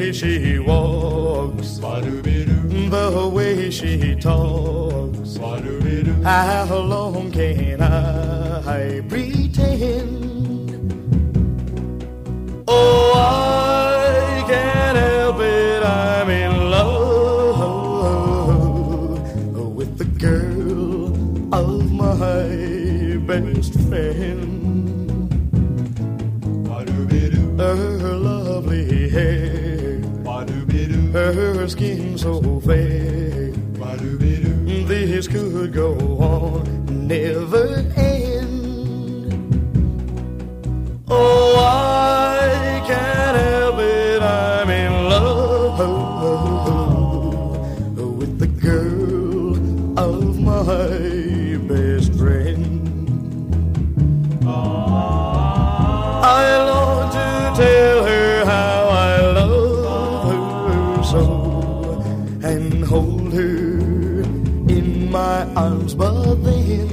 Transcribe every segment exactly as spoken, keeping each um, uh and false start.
way she walks, the way she talks, how long can I pretend? Oh, I can't help it, I'm in love with the girl of my best friend. Her lovely hair, her skin so fair, this could go on, never end. Oh, I can't help it, I'm in love with the girl of my best friend. I long to tell her how I love her so, and hold her in my arms, but then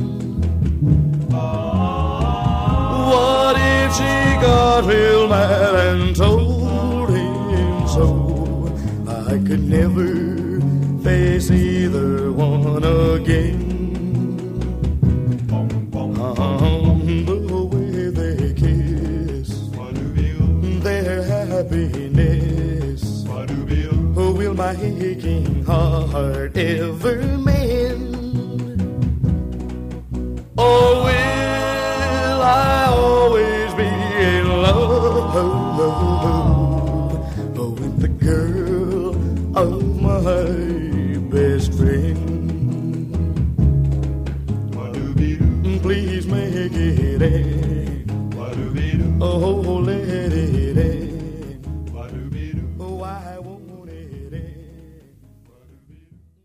what if she got real mad and told him so? I could never face either one again. Um, the way they kiss, their happiness, will my aching heart ever mend? Or will I always be in love with the girl of my best friend? Please make it end. Oh, let it end. Oh, I won't.